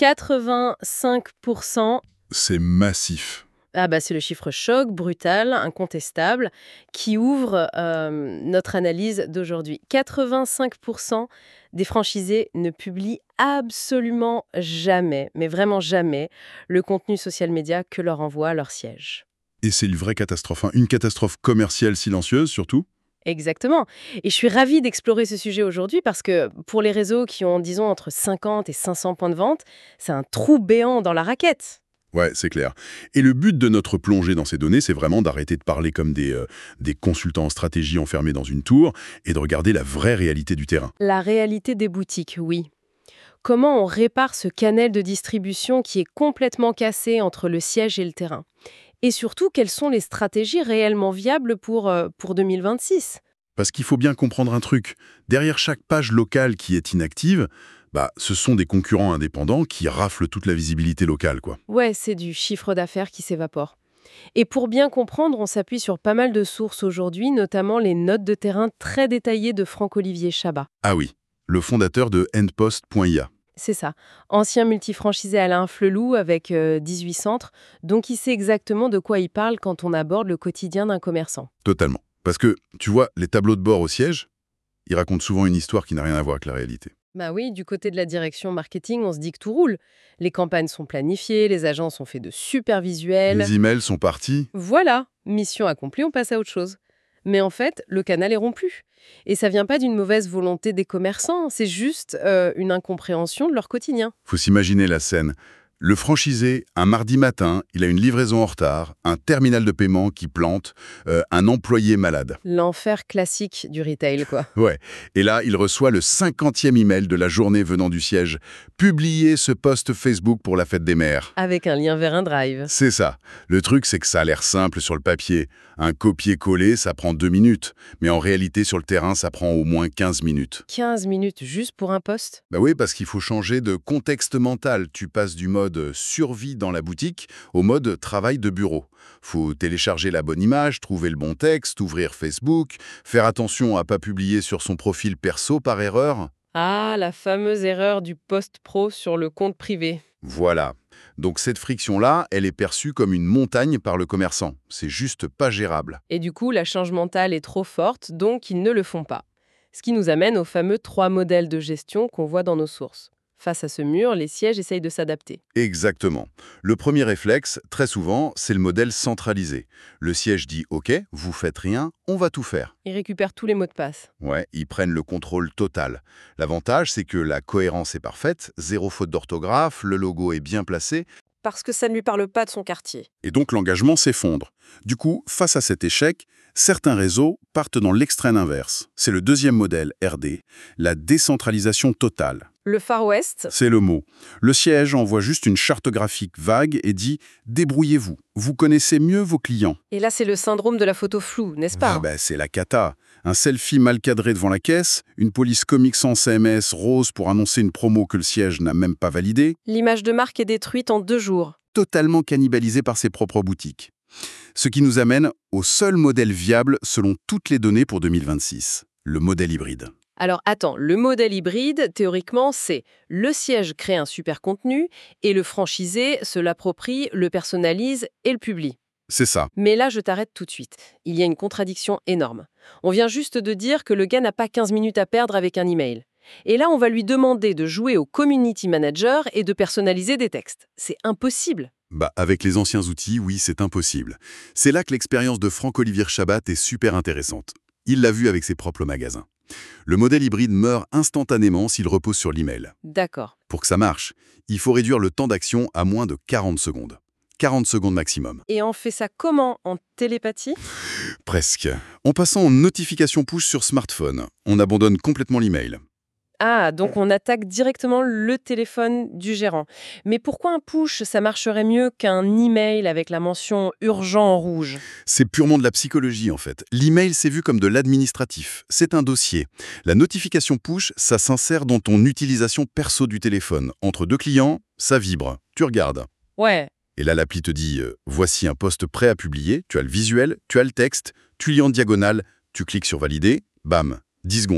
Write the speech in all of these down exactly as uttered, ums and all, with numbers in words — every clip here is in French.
quatre-vingt-cinq pour cent. C'est massif. Ah bah c'est le chiffre choc, brutal, incontestable, qui ouvre euh, notre analyse d'aujourd'hui. quatre-vingt-cinq pour cent des franchisés ne publient absolument jamais, mais vraiment jamais, le contenu social media que leur envoie leur siège. Et c'est une vraie catastrophe, hein. Une catastrophe commerciale silencieuse, surtout. Exactement. Et je suis ravie d'explorer ce sujet aujourd'hui parce que pour les réseaux qui ont, disons, entre cinquante et cinq cents points de vente, c'est un trou béant dans la raquette. Ouais, c'est clair. Et le but de notre plongée dans ces données, c'est vraiment d'arrêter de parler comme des, euh, des consultants en stratégie enfermés dans une tour et de regarder la vraie réalité du terrain. La réalité des boutiques, oui. Comment on répare ce canal de distribution qui est complètement cassé entre le siège et le terrain? Et surtout, quelles sont les stratégies réellement viables pour, euh, pour deux mille vingt-six? Parce qu'il faut bien comprendre un truc. Derrière chaque page locale qui est inactive, bah, ce sont des concurrents indépendants qui raflent toute la visibilité locale, quoi. Ouais, c'est du chiffre d'affaires qui s'évapore. Et pour bien comprendre, on s'appuie sur pas mal de sources aujourd'hui, notamment les notes de terrain très détaillées de Franck-Olivier Chabat. Ah oui, le fondateur de endpost point i a. C'est ça. Ancien multifranchisé Alain Flelou avec euh, dix-huit centres, donc il sait exactement de quoi il parle quand on aborde le quotidien d'un commerçant. Totalement. Parce que, tu vois, les tableaux de bord au siège, ils racontent souvent une histoire qui n'a rien à voir avec la réalité. Bah oui, du côté de la direction marketing, on se dit que tout roule. Les campagnes sont planifiées, les agences ont fait de super visuels. Les emails sont partis. Voilà, mission accomplie, on passe à autre chose. Mais en fait, le canal est rompu. Et ça vient pas d'une mauvaise volonté des commerçants, c'est juste euh, une incompréhension de leur quotidien. Faut s'imaginer la scène. Le franchisé, un mardi matin, il a une livraison en retard, un terminal de paiement qui plante, euh, un employé malade. L'enfer classique du retail, quoi. Ouais. Et là, il reçoit le cinquantième email de la journée venant du siège. Publiez ce post Facebook pour la fête des mères. Avec un lien vers un drive. C'est ça. Le truc, c'est que ça a l'air simple sur le papier. Un copier-coller, ça prend deux minutes. Mais en réalité, sur le terrain, ça prend au moins quinze minutes. quinze minutes juste pour un post? Bah oui, parce qu'il faut changer de contexte mental. Tu passes du mode survie dans la boutique au mode travail de bureau. Faut télécharger la bonne image, trouver le bon texte, ouvrir Facebook, faire attention à pas publier sur son profil perso par erreur. Ah, la fameuse erreur du post pro sur le compte privé. Voilà. Donc cette friction-là, elle est perçue comme une montagne par le commerçant. C'est juste pas gérable. Et du coup, la charge mentale est trop forte, donc ils ne le font pas. Ce qui nous amène aux fameux trois modèles de gestion qu'on voit dans nos sources. Face à ce mur, les sièges essayent de s'adapter. Exactement. Le premier réflexe, très souvent, c'est le modèle centralisé. Le siège dit « Ok, vous faites rien, on va tout faire ». Ils récupèrent tous les mots de passe. Ouais, ils prennent le contrôle total. L'avantage, c'est que la cohérence est parfaite, zéro faute d'orthographe, le logo est bien placé, Parce que ça ne lui parle pas de son quartier. et donc l'engagement s'effondre. Du coup, face à cet échec, certains réseaux partent dans l'extrême inverse. C'est le deuxième modèle, R D, la décentralisation totale. Le Far West, C'est le mot. Le siège envoie juste une charte graphique vague et dit « Débrouillez-vous, vous connaissez mieux vos clients ». et là c'est le syndrome de la photo floue, n'est-ce pas? Ah ben, c'est la cata. Un selfie mal cadré devant la caisse, une police comics sans C M S rose pour annoncer une promo que le siège n'a même pas validée, L'image de marque est détruite en deux jours. totalement cannibalisé par ses propres boutiques. Ce qui nous amène au seul modèle viable selon toutes les données pour deux mille vingt-six, le modèle hybride. Alors attends, le modèle hybride, théoriquement, c'est le siège crée un super contenu et le franchisé se l'approprie, le personnalise et le publie. C'est ça. Mais là, je t'arrête tout de suite. Il y a une contradiction énorme. On vient juste de dire que le gars n'a pas quinze minutes à perdre avec un email. Et là, on va lui demander de jouer au community manager et de personnaliser des textes. C'est impossible. Bah, avec les anciens outils, oui, c'est impossible. C'est là que l'expérience de Franck-Olivier Chabat est super intéressante. Il l'a vu avec ses propres magasins. Le modèle hybride meurt instantanément s'il repose sur l'email. D'accord. Pour que ça marche, il faut réduire le temps d'action à moins de quarante secondes. quarante secondes maximum. Et on fait ça comment? En télépathie? Presque. En passant en notification push sur smartphone, on abandonne complètement l'email. Ah, donc on attaque directement le téléphone du gérant. Mais pourquoi un push, ça marcherait mieux qu'un email avec la mention urgent en rouge? C'est purement de la psychologie en fait. L'email, c'est vu comme de l'administratif. C'est un dossier. La notification push, ça s'insère dans ton utilisation perso du téléphone. Entre deux clients, ça vibre. Tu regardes. Ouais. Et là, l'appli te dit euh, « Voici un post prêt à publier ». Tu as le visuel, tu as le texte, tu lis en diagonale, tu cliques sur « Valider », bam, dix secondes.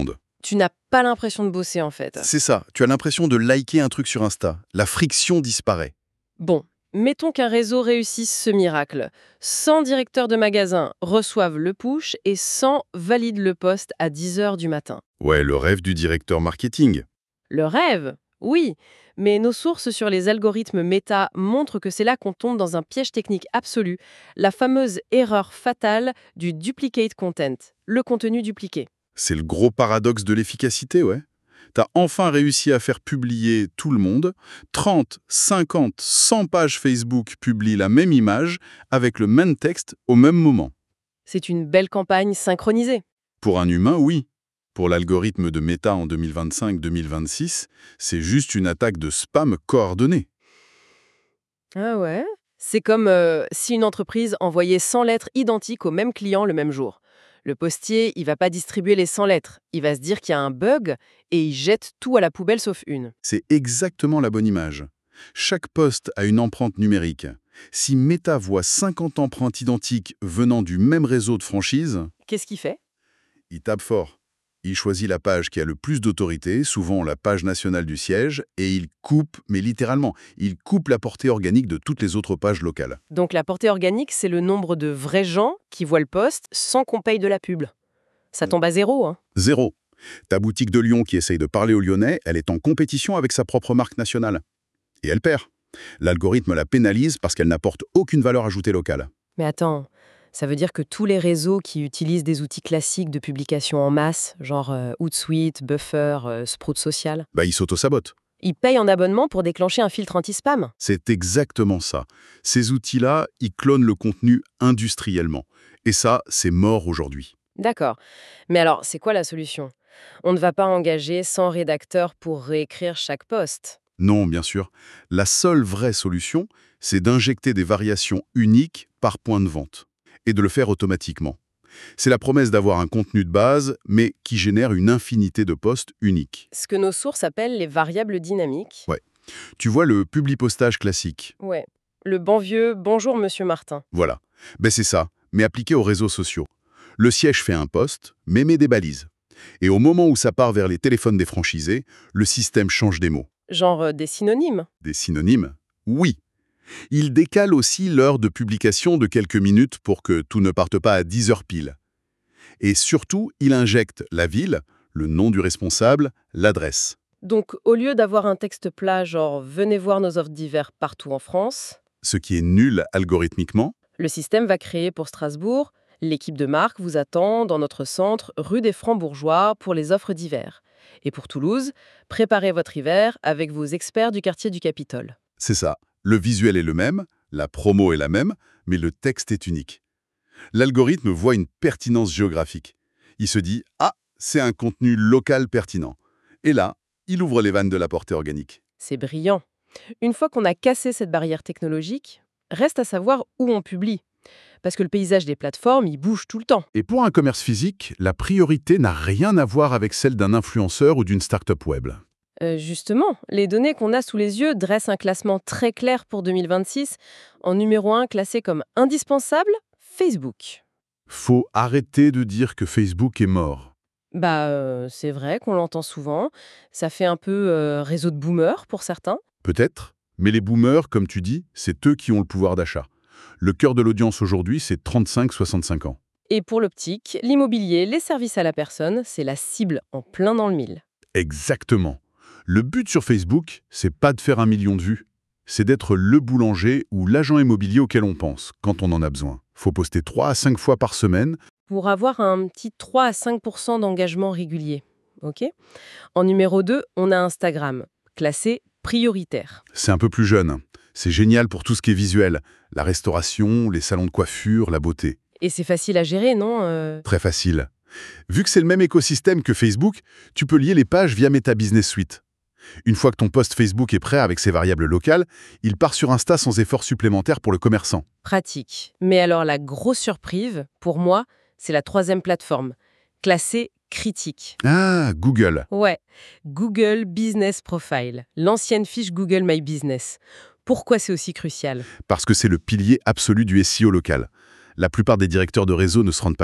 Tu n'as pas l'impression de bosser, en fait. C'est ça, tu as l'impression de liker un truc sur Insta. La friction disparaît. Bon, mettons qu'un réseau réussisse ce miracle. cent directeurs de magasins reçoivent le push et cent valident le post à dix heures du matin. Ouais, le rêve du directeur marketing. Le rêve, oui, mais nos sources sur les algorithmes méta montrent que c'est là qu'on tombe dans un piège technique absolu, la fameuse erreur fatale du duplicate content, le contenu dupliqué. C'est le gros paradoxe de l'efficacité, ouais. T'as enfin réussi à faire publier tout le monde. trente, cinquante, cent pages Facebook publient la même image avec le même texte au même moment. C'est une belle campagne synchronisée. Pour un humain, oui. Pour l'algorithme de Meta en deux mille vingt-cinq deux mille vingt-six, c'est juste une attaque de spam coordonnée. Ah ouais. C'est comme euh, si une entreprise envoyait cent lettres identiques au même client le même jour. Le postier, il va pas distribuer les cent lettres. Il va se dire qu'il y a un bug et il jette tout à la poubelle sauf une. C'est exactement la bonne image. Chaque poste a une empreinte numérique. Si Meta voit cinquante empreintes identiques venant du même réseau de franchise, Qu'est-ce qu'il fait? il tape fort. Il choisit la page qui a le plus d'autorité, souvent la page nationale du siège, et il coupe, mais littéralement, il coupe la portée organique de toutes les autres pages locales. Donc la portée organique, c'est le nombre de vrais gens qui voient le post sans qu'on paye de la pub. Ça tombe à zéro, hein. Zéro. Ta boutique de Lyon qui essaye de parler aux Lyonnais, elle est en compétition avec sa propre marque nationale. Et elle perd. L'algorithme la pénalise parce qu'elle n'apporte aucune valeur ajoutée locale. Mais attends, ça veut dire que tous les réseaux qui utilisent des outils classiques de publication en masse, genre euh, Hootsuite, Buffer, euh, Sprout Social, Bah, il s'auto-sabote. ils payent en abonnement pour déclencher un filtre anti-spam. C'est exactement ça. Ces outils-là, ils clonent le contenu industriellement. Et ça, c'est mort aujourd'hui. D'accord. Mais alors, c'est quoi la solution? On ne va pas engager cent rédacteurs pour réécrire chaque post. Non, bien sûr. La seule vraie solution, c'est d'injecter des variations uniques par point de vente. Et de le faire automatiquement. C'est la promesse d'avoir un contenu de base, mais qui génère une infinité de posts uniques. Ce que nos sources appellent les variables dynamiques. Ouais. Tu vois le publipostage classique. Ouais. Le bon vieux « Bonjour, monsieur Martin ». Voilà. Ben c'est ça, mais appliqué aux réseaux sociaux. Le siège fait un post, mais met des balises. Et au moment où ça part vers les téléphones des franchisés, le système change des mots. Genre euh, des synonymes. Des synonymes? Oui. Il décale aussi l'heure de publication de quelques minutes pour que tout ne parte pas à dix heures pile. Et surtout, il injecte la ville, le nom du responsable, l'adresse. Donc, au lieu d'avoir un texte plat genre « Venez voir nos offres d'hiver partout en France », Ce qui est nul algorithmiquement. le système va créer pour Strasbourg « L'équipe de marque vous attend dans notre centre rue des Francs-Bourgeois pour les offres d'hiver ». Et pour Toulouse, préparez votre hiver avec vos experts du quartier du Capitole. C'est ça. Le visuel est le même, la promo est la même, mais le texte est unique. L'algorithme voit une pertinence géographique. Il se dit « Ah, c'est un contenu local pertinent ». Et là, il ouvre les vannes de la portée organique. C'est brillant. Une fois qu'on a cassé cette barrière technologique, reste à savoir où on publie. Parce que le paysage des plateformes, il bouge tout le temps. Et pour un commerce physique, la priorité n'a rien à voir avec celle d'un influenceur ou d'une start-up web. Euh, justement, les données qu'on a sous les yeux dressent un classement très clair pour deux mille vingt-six. En numéro un, classé comme indispensable, Facebook. Faut arrêter de dire que Facebook est mort. Bah, euh, c'est vrai qu'on l'entend souvent. Ça fait un peu euh, réseau de boomers pour certains. Peut-être, mais les boomers, comme tu dis, c'est eux qui ont le pouvoir d'achat. Le cœur de l'audience aujourd'hui, c'est trente-cinq à soixante-cinq ans. Et pour l'optique, l'immobilier, les services à la personne, c'est la cible en plein dans le mille. Exactement. Le but sur Facebook, c'est pas de faire un million de vues. C'est d'être le boulanger ou l'agent immobilier auquel on pense, quand on en a besoin. Faut poster trois à cinq fois par semaine. Pour avoir un petit trois à cinq pour cent d'engagement régulier. Ok. En numéro deux, on a Instagram, classé prioritaire. C'est un peu plus jeune. C'est génial pour tout ce qui est visuel. La restauration, les salons de coiffure, la beauté. Et c'est facile à gérer, non euh Très facile. Vu que c'est le même écosystème que Facebook, tu peux lier les pages via Meta Business Suite. Une fois que ton post Facebook est prêt avec ses variables locales, il part sur Insta sans effort supplémentaire pour le commerçant. Pratique. Mais alors la grosse surprise, pour moi, c'est la troisième plateforme, classée critique. Ah, Google. Ouais, Google Business Profile, l'ancienne fiche Google My Business. Pourquoi c'est aussi crucial? Parce que c'est le pilier absolu du S E O local. La plupart des directeurs de réseau ne se rendent pas compte.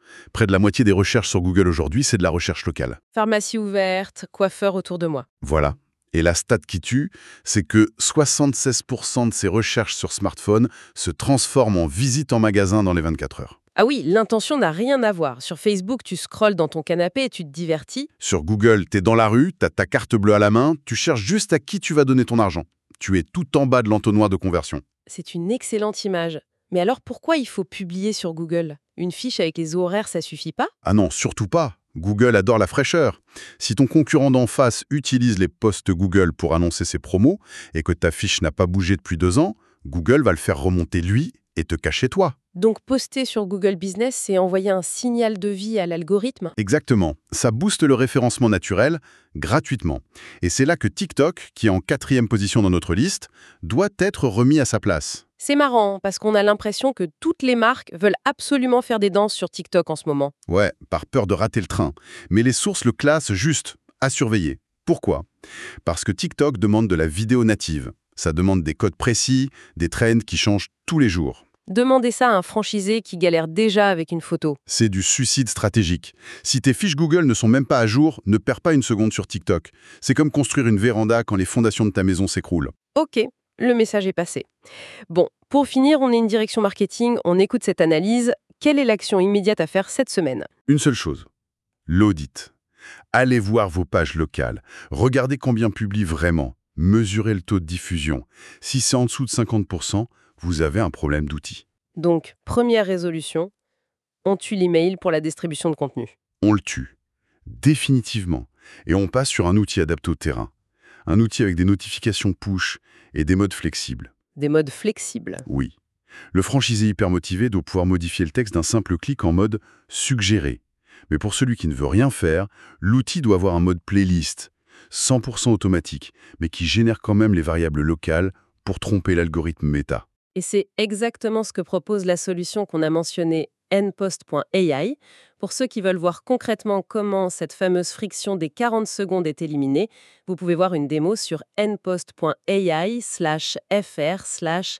Près de la moitié des recherches sur Google aujourd'hui, c'est de la recherche locale. Pharmacie ouverte, coiffeur autour de moi. Voilà. Et la stat qui tue, c'est que soixante-seize pour cent de ces recherches sur smartphone se transforment en visite en magasin dans les vingt-quatre heures. Ah oui, l'intention n'a rien à voir. Sur Facebook, tu scrolles dans ton canapé et tu te divertis. Sur Google, t'es dans la rue, t'as ta carte bleue à la main, tu cherches juste à qui tu vas donner ton argent. Tu es tout en bas de l'entonnoir de conversion. C'est une excellente image. Mais alors pourquoi il faut publier sur Google? Une fiche avec les horaires, ça suffit pas? Ah non, surtout pas. Google adore la fraîcheur. Si ton concurrent d'en face utilise les posts Google pour annoncer ses promos et que ta fiche n'a pas bougé depuis deux ans, Google va le faire remonter lui et te cacher toi. Donc poster sur Google Business, c'est envoyer un signal de vie à l'algorithme? Exactement. Ça booste le référencement naturel gratuitement. Et c'est là que TikTok, qui est en quatrième position dans notre liste, doit être remis à sa place. C'est marrant, parce qu'on a l'impression que toutes les marques veulent absolument faire des danses sur TikTok en ce moment. Ouais, par peur de rater le train. Mais les sources le classent juste à surveiller. Pourquoi? Parce que TikTok demande de la vidéo native. Ça demande des codes précis, des trends qui changent tous les jours. Demandez ça à un franchisé qui galère déjà avec une photo. C'est du suicide stratégique. Si tes fiches Google ne sont même pas à jour, ne perds pas une seconde sur TikTok. C'est comme construire une véranda quand les fondations de ta maison s'écroulent. Ok, le message est passé. Bon, pour finir, on est une direction marketing, on écoute cette analyse. Quelle est l'action immédiate à faire cette semaine? Une seule chose, l'audit. Allez voir vos pages locales. Regardez combien publient vraiment. Mesurez le taux de diffusion. Si c'est en dessous de cinquante pour cent, vous avez un problème d'outils. Donc, première résolution, on tue l'email pour la distribution de contenu. On le tue. Définitivement. Et on passe sur un outil adapté au terrain. Un outil avec des notifications push et des modes flexibles. Des modes flexibles. Oui. Le franchisé hyper motivé doit pouvoir modifier le texte d'un simple clic en mode « suggérer ». Mais pour celui qui ne veut rien faire, l'outil doit avoir un mode playlist, cent pour cent automatique, mais qui génère quand même les variables locales pour tromper l'algorithme méta. Et c'est exactement ce que propose la solution qu'on a mentionnée, npost point A I. Pour ceux qui veulent voir concrètement comment cette fameuse friction des quarante secondes est éliminée, vous pouvez voir une démo sur npost point A I slash fr slash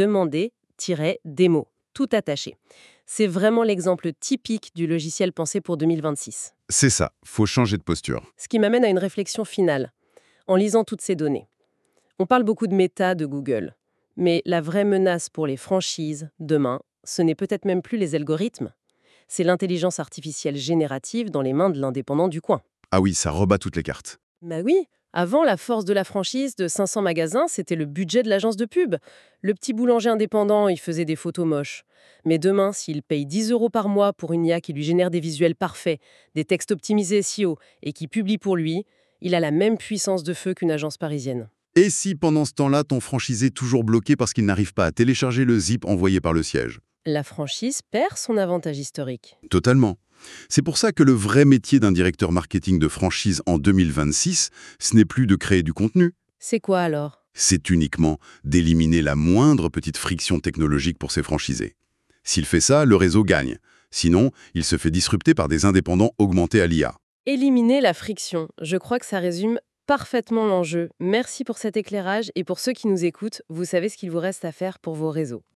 demander-démo, tout attaché. C'est vraiment l'exemple typique du logiciel pensé pour deux mille vingt-six. C'est ça, faut changer de posture. Ce qui m'amène à une réflexion finale. En lisant toutes ces données, on parle beaucoup de méta de Google. Mais la vraie menace pour les franchises, demain, ce n'est peut-être même plus les algorithmes. C'est l'intelligence artificielle générative dans les mains de l'indépendant du coin. Ah oui, ça rebat toutes les cartes. Bah oui, avant, la force de la franchise de cinq cents magasins, c'était le budget de l'agence de pub. Le petit boulanger indépendant, il faisait des photos moches. Mais demain, s'il paye dix euros par mois pour une I A qui lui génère des visuels parfaits, des textes optimisés S E O et qui publie pour lui, il a la même puissance de feu qu'une agence parisienne. Et si pendant ce temps-là, ton franchisé est toujours bloqué parce qu'il n'arrive pas à télécharger le zip envoyé par le siège? La franchise perd son avantage historique. Totalement. C'est pour ça que le vrai métier d'un directeur marketing de franchise en deux mille vingt-six, ce n'est plus de créer du contenu. C'est quoi alors? C'est uniquement d'éliminer la moindre petite friction technologique pour ses franchisés. S'il fait ça, le réseau gagne. Sinon, il se fait disrupter par des indépendants augmentés à l'I A. Éliminer la friction, je crois que ça résume parfaitement l'enjeu. Merci pour cet éclairage et pour ceux qui nous écoutent, vous savez ce qu'il vous reste à faire pour vos réseaux.